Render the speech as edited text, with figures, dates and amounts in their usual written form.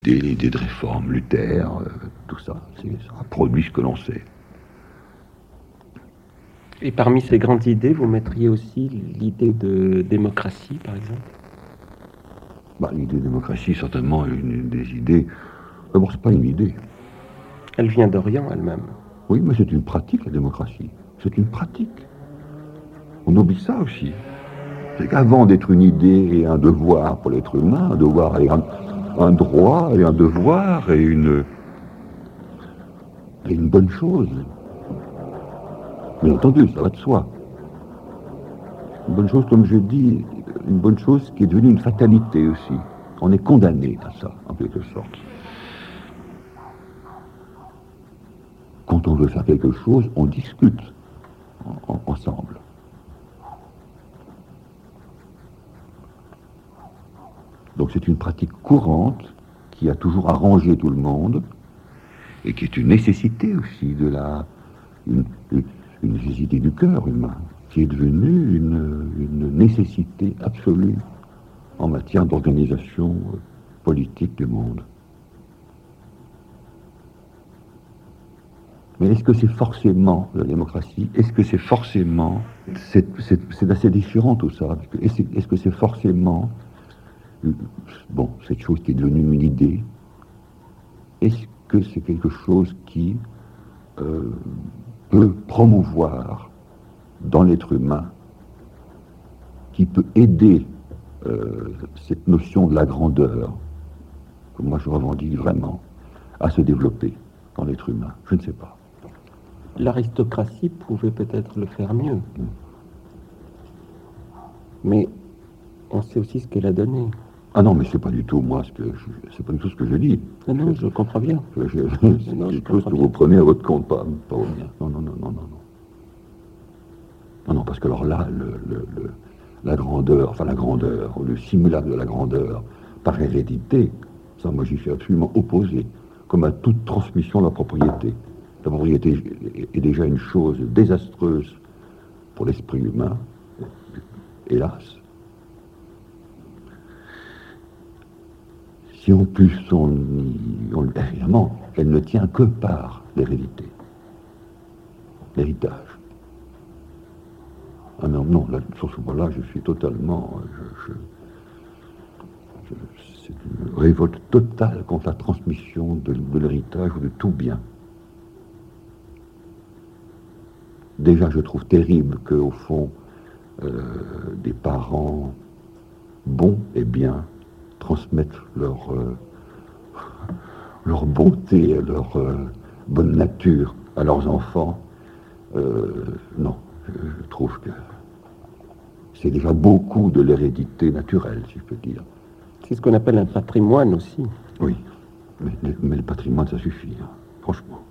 L'idée de réforme, Luther, tout ça, ça a produit ce que l'on sait. Et parmi ces grandes idées, vous mettriez aussi l'idée de démocratie, par exemple? L'idée de démocratie, certainement, est une des idées. D'abord, c'est pas une idée. Elle vient d'Orient elle-même. Oui, mais c'est une pratique, la démocratie. C'est une pratique. On oublie ça aussi. C'est qu'avant d'être une idée et un devoir pour l'être humain, un devoir et un droit et un devoir et une bonne chose. Bien entendu, ça va de soi. Une bonne chose, comme je dis, une bonne chose qui est devenue une fatalité aussi. On est condamné à ça, en quelque sorte. Quand on veut faire quelque chose, on discute ensemble. Donc c'est une pratique courante qui a toujours arrangé tout le monde et qui est une nécessité aussi une nécessité du cœur humain, qui est devenue une nécessité absolue en matière d'organisation politique du monde. Mais est-ce que c'est forcément la démocratie? Est-ce que c'est forcément... C'est assez différent tout ça. Est-ce que c'est forcément... cette chose qui est devenue une idée, est-ce que c'est quelque chose qui peut promouvoir dans l'être humain, qui peut aider cette notion de la grandeur, que moi je revendique vraiment, à se développer dans l'être humain? Je ne sais pas. L'aristocratie pouvait peut-être le faire mieux. Mais on sait aussi ce qu'elle a donné. Ah non, mais c'est pas du tout c'est pas du tout ce que je dis. Non, je comprends bien. C'est quelque chose que vous prenez à votre compte, pas au mien. Non. Non, parce que alors là, la grandeur, ou le simulacre de la grandeur, par hérédité, ça, moi, j'y suis absolument opposé, comme à toute transmission de la propriété. La propriété est déjà une chose désastreuse pour l'esprit humain, hélas. Si en plus évidemment, elle ne tient que par l'hérédité, l'héritage. Ah non, là, sur ce point-là, je suis totalement... c'est une révolte totale contre la transmission de l'héritage ou de tout bien. Déjà, je trouve terrible qu'au fond, des parents bons et bien transmettent leur bonté, leur bonne nature à leurs enfants. Non, je trouve que c'est déjà beaucoup de l'hérédité naturelle, si je peux dire. C'est ce qu'on appelle un patrimoine aussi. Oui, mais le patrimoine, ça suffit, hein, franchement.